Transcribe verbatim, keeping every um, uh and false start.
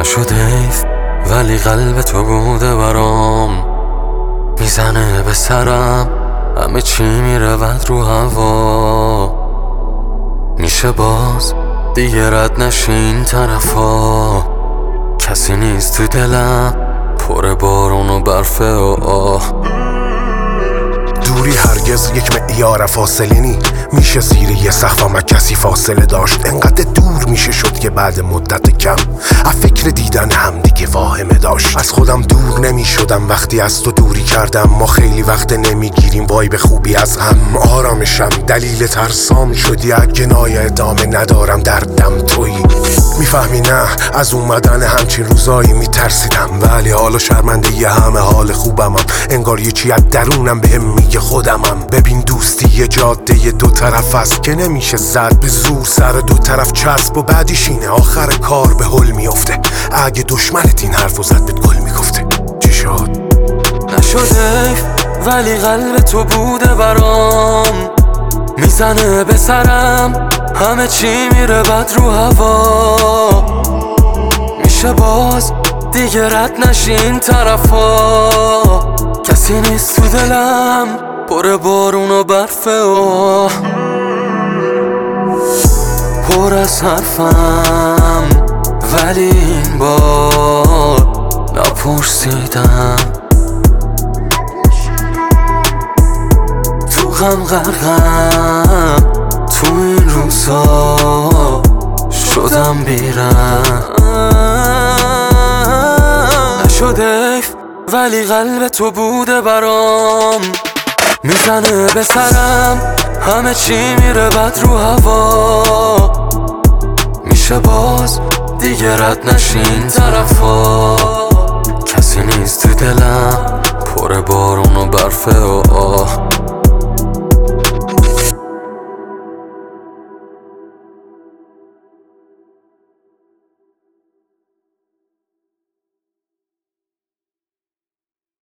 نشد حیف ولی قلب تو بوده برام، میزنه به سرم همه چی میرود رو هوا. میشه باز دیگه رد نشی این طرفا، کسی نیست تو دلم پر بارون و برفه و آه. دوری هرگز یک معیار فاصله نی، میشه زیر یه سقف و کسی فاصله داشت. انقدر دور میشه شد که بعد مدت کم از فکر دیدن هم دیگه واهمه داشت. از خودم دور نمیشدم وقتی از تو دوری کردم. ما خیلی وقت نمیگیریم وای به خوبی از هم. آرامشم دلیل ترسام شدی، اگنای ادامه ندارم دردم تویی. میفهمی نه از اومدن همچین روزایی میترسیدم، ولی حالا شرمنده یه همه حال خوبمم. انگار یه چی از درونم بهم میگه خودمم. ببین دوستی یه جاده یه دو طرف است که نمیشه زد به زور سر دو طرف چسب، و بعدیش اینه آخر کار به حل میافته. اگه دشمنت این حرفو زد بهت گل میگفته. چی شد؟ نشد حیف ولی قلب تو بوده برام، میزنه به سرم همه چی میره بد رو هوا. میشه باز دیگه رد نشی این طرفا، کسی نیست تو دلم پر بارون و برفه و پر از حرفم، ولی این بار نپرسیدم. تو غم غرقم تو این روزا شدم بیرم. نشد حیف ولی قلب تو بوده برام، میزنه به سرم همه چی میره بد رو هوا. میشه باز دیگه رد نشی این طرفا.